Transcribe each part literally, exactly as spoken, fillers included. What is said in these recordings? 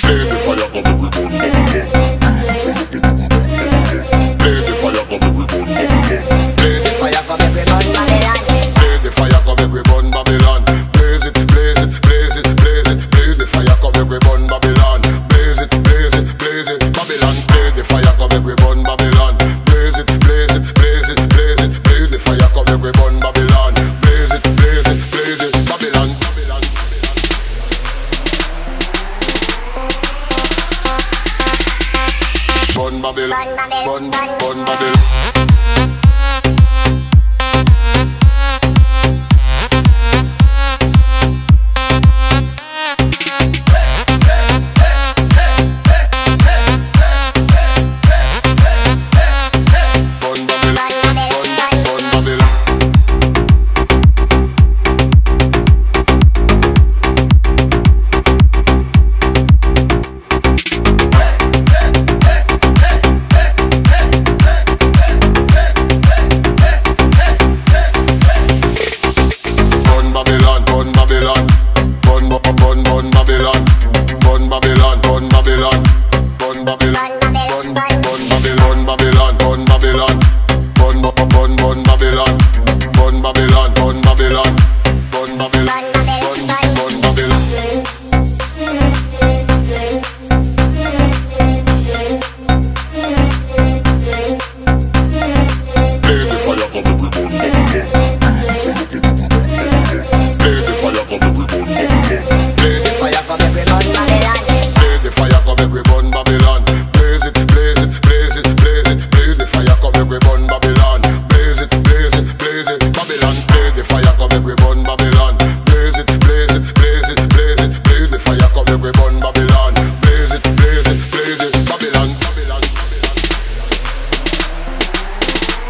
Play the fire, come make we burn Babylon. Play the fire, come make we burn Babylon. Play the fire, come make we burn Babylon. Play the fire, come make we burn Babylon. Blaze it, blaze it, blaze it, blaze it. Play the fire, come make we burn Babylon. Blaze it, blaze it, blaze it, Babylon. Play the fire, come make we burn Babylon. Blaze it, blaze it, blaze it, blaze it. Play the fire, come make we burn Babylon. Blaze it, blaze it, blaze it, Babylon. Burn Babylon, burn, burn Babylon.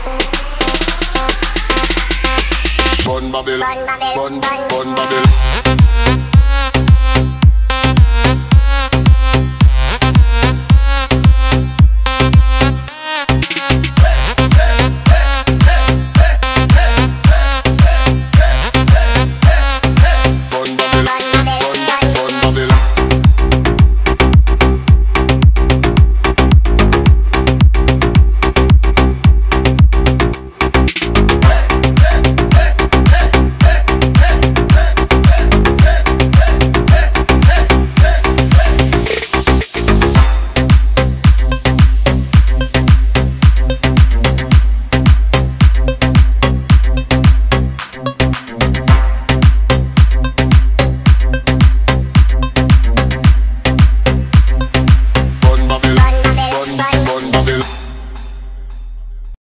Babylon, Babylon, Babylon, Babylon.